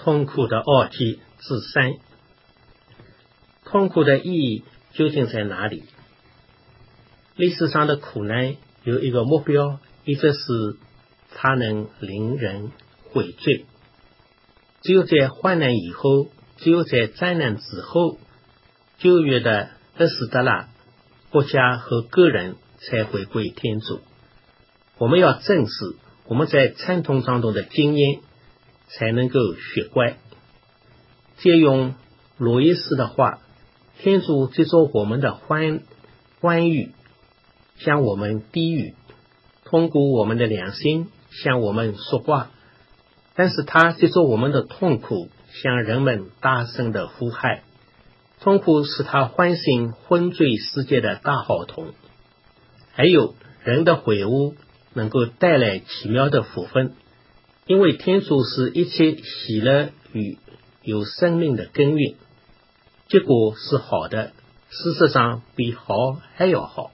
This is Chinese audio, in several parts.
痛苦的二体之三。痛苦的意义究竟在哪里？历史上的苦难有一个目标，一直是它能令人悔罪。只有在患难以后，只有在灾难之后，旧约的厄斯德拉国家和个人才回归天主。我们要正视我们在惨痛当中的经验，才能够学乖。借用罗伊斯的话，天主接受我们的欢愉，向我们低语，通过我们的良心向我们说话，但是他接受我们的痛苦，向人们大声的呼喊。痛苦是他唤醒昏醉世界的大号筒。还有人的悔悟能够带来奇妙的福分，因为天主是一切喜乐与有生命的根源，结果是好的，事实上比好还要好。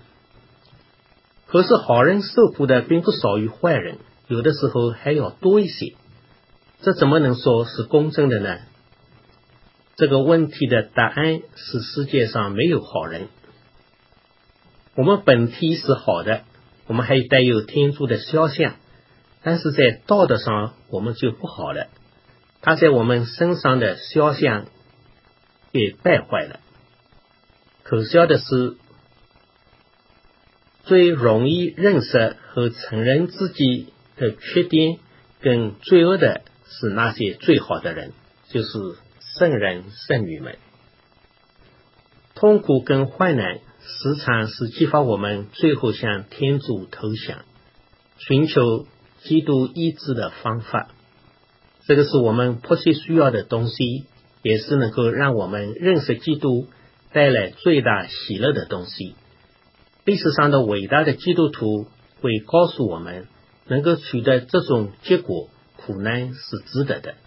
可是好人受苦的并不少于坏人，有的时候还要多一些，这怎么能说是公正的呢？这个问题的答案是世界上没有好人。我们本体是好的，我们还带有天主的肖像，但是在道德上我们就不好了，他在我们身上的肖像给败坏了。可笑的是，最容易认识和承认自己的缺点跟罪恶的是那些最好的人，就是圣人圣女们。痛苦跟患难时常是激发我们最后向天主投降，寻求基督医治的方法。这个是我们迫切需要的东西，也是能够让我们认识基督带来最大喜乐的东西。历史上的伟大的基督徒会告诉我们，能够取得这种结果，苦难是值得的。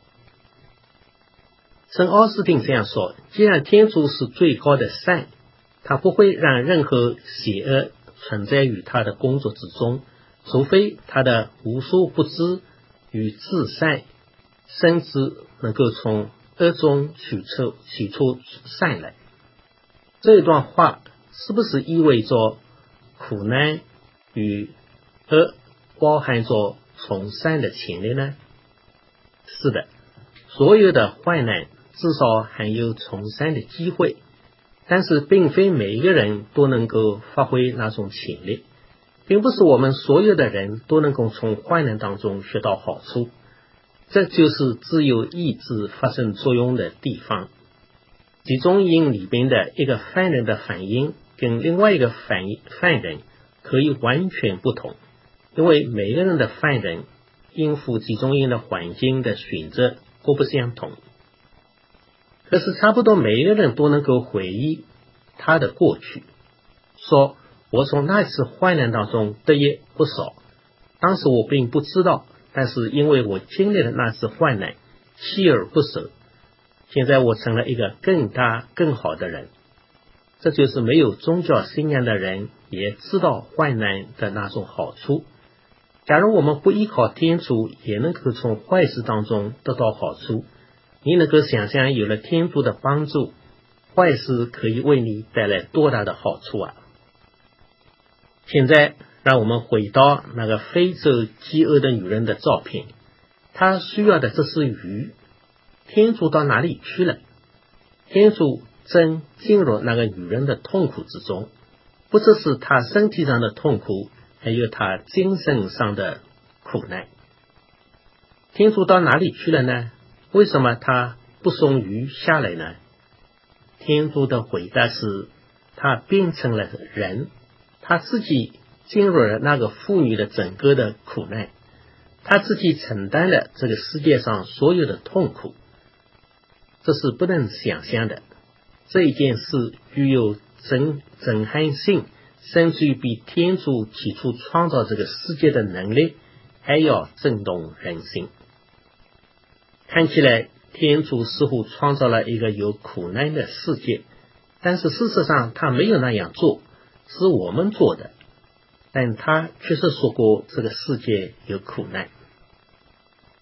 圣奥斯定这样说，既然天主是最高的善，他不会让任何邪恶存在于他的工作之中，除非他的无所不知与至善，甚至能够从恶中取出善来。这一段话是不是意味着苦难与恶包含着从善的潜力呢？是的，所有的患难至少还有从善的机会，但是并非每一个人都能够发挥那种潜力，并不是我们所有的人都能够从患难当中学到好处。这就是自由意志发生作用的地方。集中营里边的一个犯人的反应跟另外一个犯人可以完全不同，因为每个人的犯人应付集中营的环境的选择各不相同。可是差不多每一个人都能够回忆他的过去，说我从那次患难当中得益不少，当时我并不知道，但是因为我经历了那次患难，锲而不舍，现在我成了一个更大更好的人。这就是没有宗教信仰的人也知道患难的那种好处。假如我们不依靠天主，也能够从坏事当中得到好处，你能够想象有了天主的帮助，坏事可以为你带来多大的好处啊！现在让我们回到那个非洲饥饿的女人的照片，她需要的这是鱼，天主到哪里去了？天主正进入那个女人的痛苦之中，不只是她身体上的痛苦，还有她精神上的苦难。天主到哪里去了呢？为什么他不送鱼下来呢？天主的回答是，他变成了人，他自己进入了那个妇女的整个的苦难，他自己承担了这个世界上所有的痛苦。这是不能想象的。这一件事具有震撼性，甚至于比天主起初创造这个世界的能力还要震动人心。看起来天主似乎创造了一个有苦难的世界，但是事实上他没有那样做，是我们做的，但他确实说过这个世界有苦难。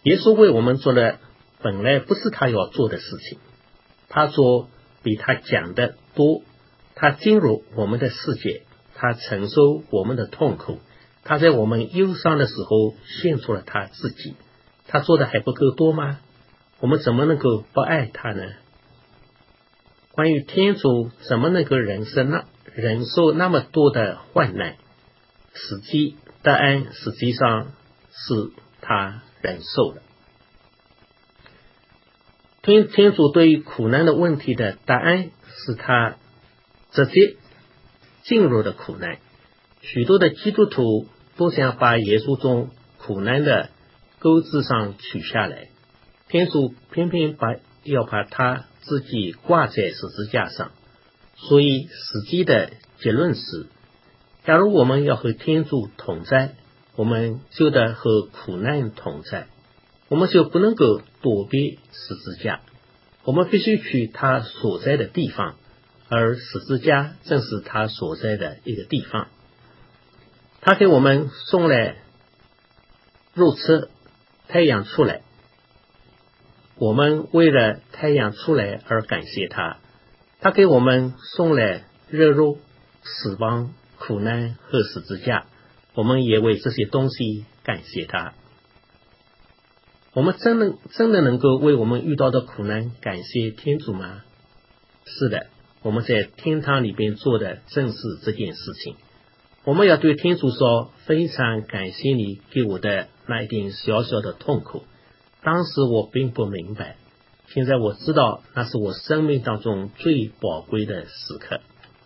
耶稣为我们做了本来不是他要做的事情，他做比他讲的多，他进入我们的世界，他承受我们的痛苦，他在我们忧伤的时候献出了他自己，他做的还不够多吗？我们怎么能够不爱他呢？关于天主怎么能够忍受那么多的患难，答案实际上是他忍受了。天主对于苦难的问题的答案是他直接进入的苦难。许多的基督徒都想把耶稣从苦难的钩子上取下来，天主偏偏要把他自己挂在十字架上。所以实际的结论是，假如我们要和天主同在，我们就得和苦难同在，我们就不能够躲避十字架，我们必须去他所在的地方，而十字架正是他所在的一个地方。他给我们送来日出，太阳出来，我们为了太阳出来而感谢他。他给我们送来热肉、死亡、苦难和十字架，我们也为这些东西感谢他。我们真的能够为我们遇到的苦难感谢天主吗？是的，我们在天堂里边做的正是这件事情。我们要对天主说，非常感谢你给我的那一点小小的痛苦，当时我并不明白，现在我知道那是我生命当中最宝贵的时刻。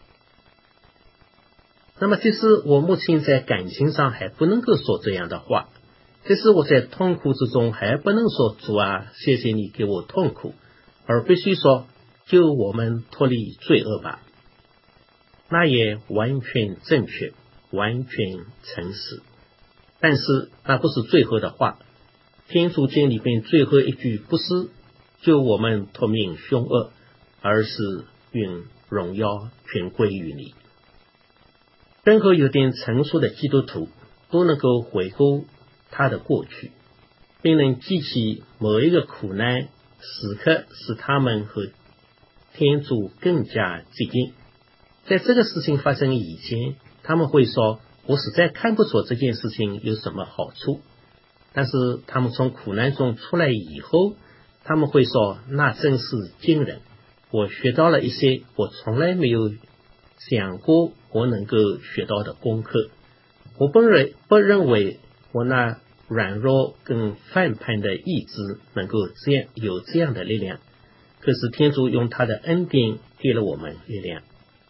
那么即使我目前在感情上还不能够说这样的话，即使我在痛苦之中还不能说主啊，谢谢你给我痛苦，而必须说救我们脱离罪恶吧，那也完全正确，完全诚实。但是那不是最后的话，天主经里边最后一句不是救我们脱命凶恶，而是愿荣耀全归于你。任何有点成熟的基督徒都能够回顾他的过去，并能记起某一个苦难时刻使他们和天主更加接近。在这个事情发生以前，他们会说，我实在看不出这件事情有什么好处。但是他们从苦难中出来以后，他们会说，那真是惊人，我学到了一些我从来没有想过我能够学到的功课。我不认为我那软弱跟反叛的意志能够有这样的力量，可是天主用他的恩典给了我们力量。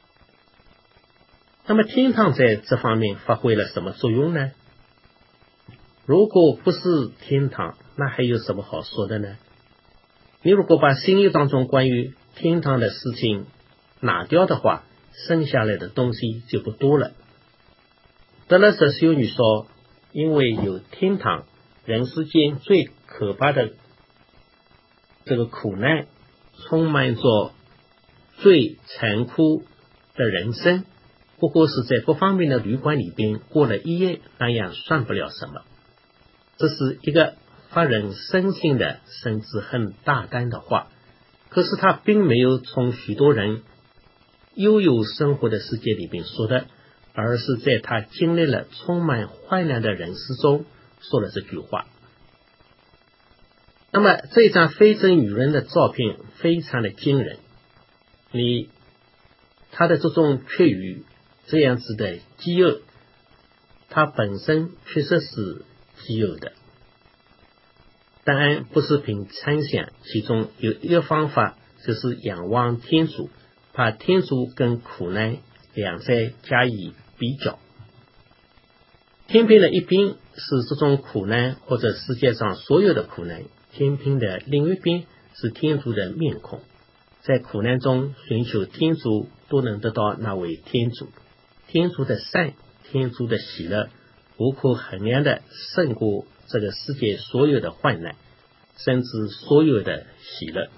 那么天堂在这方面发挥了什么作用呢？如果不是天堂，那还有什么好说的呢？你如果把心意当中关于天堂的事情拿掉的话，剩下来的东西就不多了。德勒瑟修女说，因为有天堂，人世间最可怕的这个苦难，充满着最残酷的人生，不过是在各方面的旅馆里边过了一夜，那样算不了什么。这是一个发人深省的，甚至很大胆的话，可是他并没有从许多人悠悠生活的世界里边说的，而是在他经历了充满患难的人世中说了这句话。那么这张非洲女人的照片非常的惊人，她的这种缺语，这样子的饥饿，它本身确实是饥饿的。当然不是凭猜想，其中有一个方法，就是仰望天主，把天主跟苦难两者加以比较。天平的一边是这种苦难，或者世界上所有的苦难，天平的另一边是天主的面孔。在苦难中寻求天主，都能得到那位天主。天主的善，天主的喜乐，无可衡量的胜过这个世界所有的患难，甚至所有的喜乐。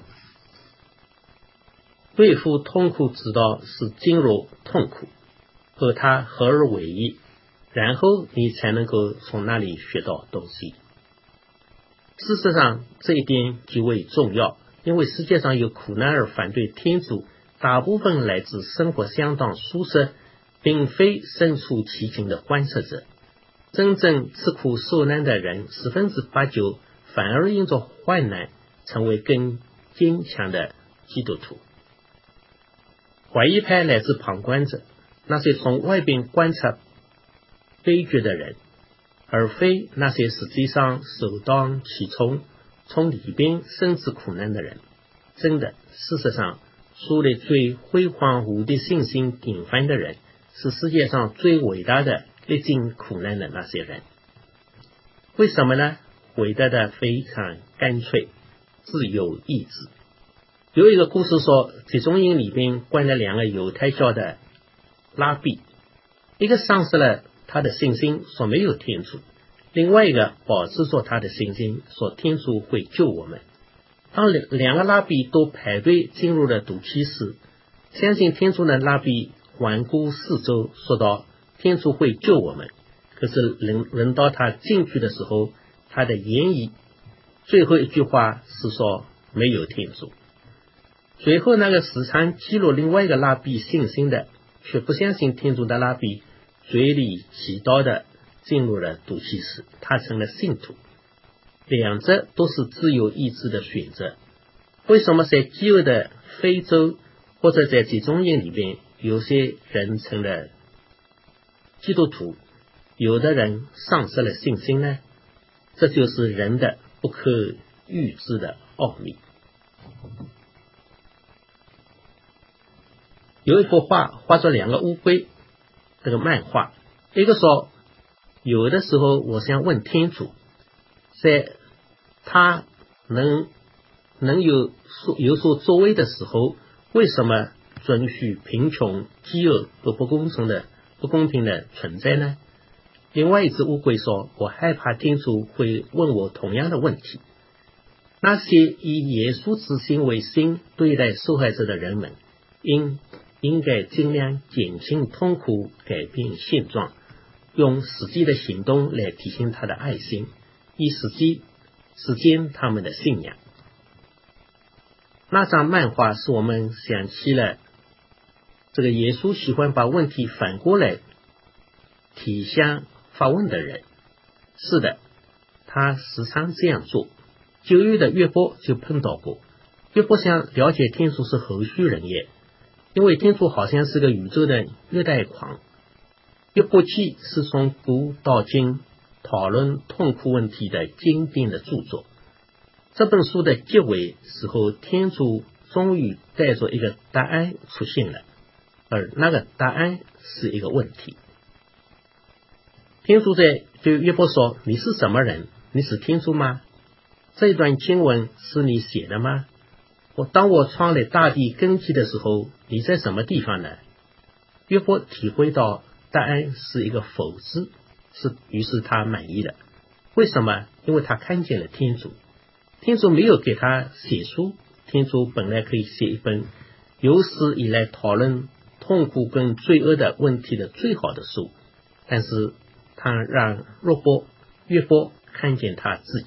对付痛苦之道是进入痛苦，和它合而为一，然后你才能够从那里学到东西。 事实上，这一点极为重要，因为世界上有苦难而反对天主，大部分来自生活相当舒适，并非身处其境的观测者。真正吃苦受难的人89%反而因着患难成为更坚强的基督徒。怀疑派来自旁观者，那些从外边观察悲剧的人，而非那些实际上首当其冲从里边深知苦难的人。真的，事实上，树立最辉煌无敌信心典范的人，是世界上最伟大的历经苦难的那些人。为什么呢？伟大的非常干脆，自由意志。有一个故事说，集中营里边关了2个犹太教的拉比，一个丧失了他的信心，说没有天主；另外一个保持着他的信心，说天主会救我们。当2个拉比都排队进入了毒气室，相信天主的拉比环顾四周，说道：天主会救我们。可是轮到他进去的时候，他的言语最后一句话是说没有天主。随后那个时常激怒另外一个拉比信心的，却不相信天主的拉比，嘴里祈祷的进入了毒气室，他成了信徒。两者都是自由意志的选择。为什么在饥饿的非洲或者在集中营里边，有些人成了基督徒，有的人丧失了信心呢？这就是人的不可预知的奥秘。有一幅画，画着2个乌龟，这个漫画，一个说，有的时候我想问天主，在他能有所作为的时候，为什么准许贫穷、饥饿和不公平的存在呢？另外一只乌龟说，我害怕天主会问我同样的问题。那些以耶稣之心为心对待受害者的人们，应该尽量减轻痛苦，改变现状，用实际的行动来体现他的爱心，以实践他们的信仰。那张漫画使我们想起了这个耶稣喜欢把问题反过来提向发问的人。是的，他时常这样做。9月的约伯就碰到过。约伯想了解天主是何许人也，因为天主好像是个宇宙的虐待狂。约伯记是从古到今讨论痛苦问题的经典的著作。这本书的结尾时候，天主终于带着一个答案出现了，而那个答案是一个问题。天主在对约伯说，你是什么人？你是天主吗？这一段经文是你写的吗？当我创立大地根基的时候，你在什么地方呢？约伯体会到答案是一个否字，于是他满意了。为什么？因为他看见了天主。天主没有给他写书，天主本来可以写一本有史以来讨论痛苦跟罪恶的问题的最好的书，但是他让约伯看见他自己，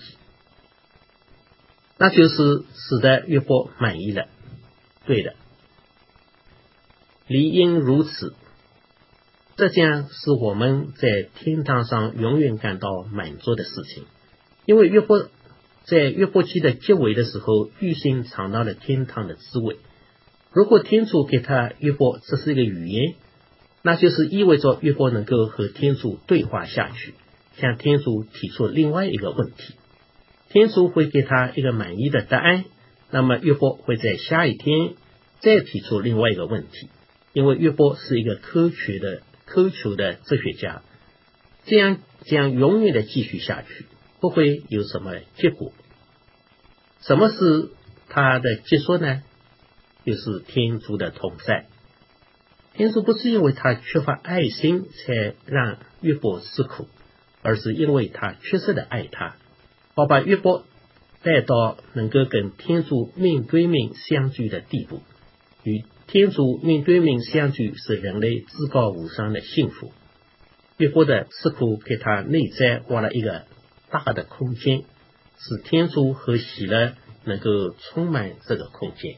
那就是使得约伯满意了。对的，理应如此。这将是我们在天堂上永远感到满足的事情，因为约伯在约伯记的结尾的时候，预先尝到了天堂的滋味。如果天主给他约伯这是一个语言，那就是意味着约伯能够和天主对话下去，向天主提出另外一个问题。天主会给他一个满意的答案，那么约伯会在下一天再提出另外一个问题，因为约伯是一个苛求的哲学家，这样将永远的继续下去，不会有什么结果。什么是他的结束呢？就是天主的同在。天主不是因为他缺乏爱心才让约伯吃苦，而是因为他确实的爱他，好把约伯带到能够跟天主面对面相聚的地步。与天主面对面相聚是人类至高无上的幸福。约伯的吃苦给他内在挖了一个大的空间， 使天主和喜乐能够充满这个空间。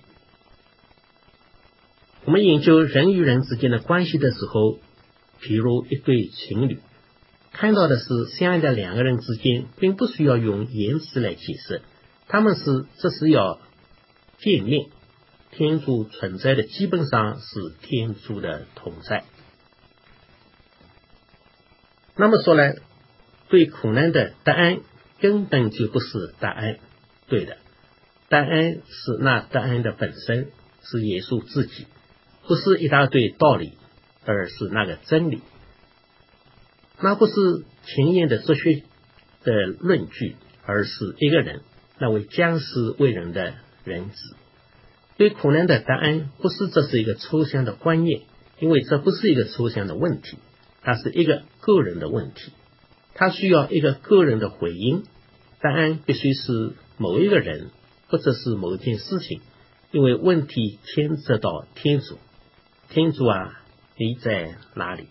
我们研究人与人之间的关系的时候，譬如一对情侣，看到的是相爱的两个人之间并不需要用言辞来解释，这是要见面。天主存在的基本上是天主的同在。那么说来，对苦难的答案根本就不是答案，对的，答案是那答案的本身，是耶稣自己，不是一大堆道理，而是那个真理。那不是前沿的哲学的论据，而是一个人，那位将死为人的人子。对苦难的答案不是这是一个抽象的观念，因为这不是一个抽象的问题，它是一个个人的问题，它需要一个个人的回应。答案必须是某一个人，或者是某一件事情，因为问题牵涉到天主。天主啊，你在哪里？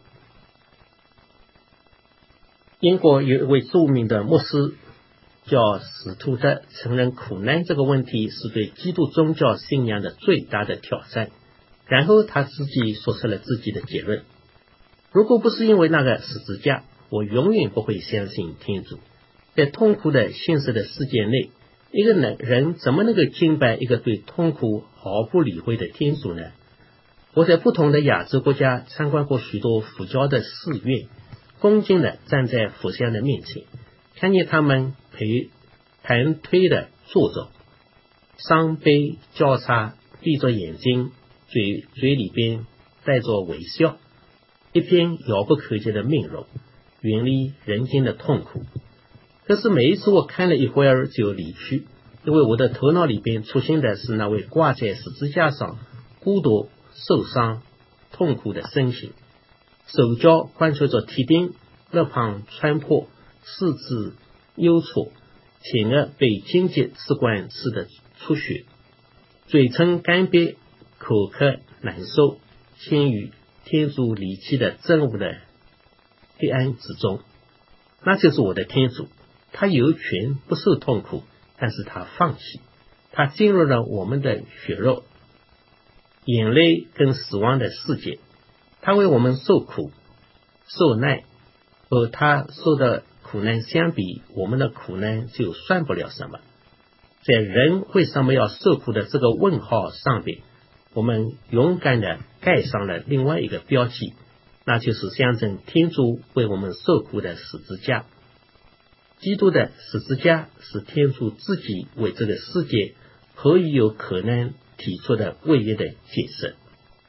英国有一位著名的牧师叫史图德，承认苦难这个问题是对基督宗教信仰的最大的挑战，然后他自己说出了自己的结论：如果不是因为那个十字架，我永远不会相信天主。在痛苦的现实的世界内，一个人怎么能够敬拜一个对痛苦毫不理会的天主呢？我在不同的亚洲国家参观过许多佛教的寺院，恭敬地站在佛像的面前，看见他们盘腿的坐着，双臂交叉，闭着眼睛，嘴里边带着微笑，一片遥不可及的面容，远离人间的痛苦。可是每一次我看了一会儿就离去，因为我的头脑里边出现的是那位挂在十字架上孤独受伤痛苦的身形，手脚贯穿着铁钉，肋旁穿破，四肢忧挫，前额被荆棘刺管刺得出血，嘴唇干瘪，口渴难受，陷于天主离弃的憎恶的黑暗之中。那就是我的天主，他有权不受痛苦，但是他放弃，他进入了我们的血肉、眼泪跟死亡的世界，他为我们受苦受难，和他受的苦难相比，我们的苦难就算不了什么。在人为什么要受苦的这个问号上边，我们勇敢地盖上了另外一个标记，那就是象征天主为我们受苦的十字架。基督的十字架是天主自己为这个世界何以有可能提出的唯一的解释。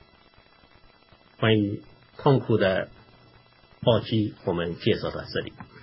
关于痛苦的奥迹，我们介绍到这里。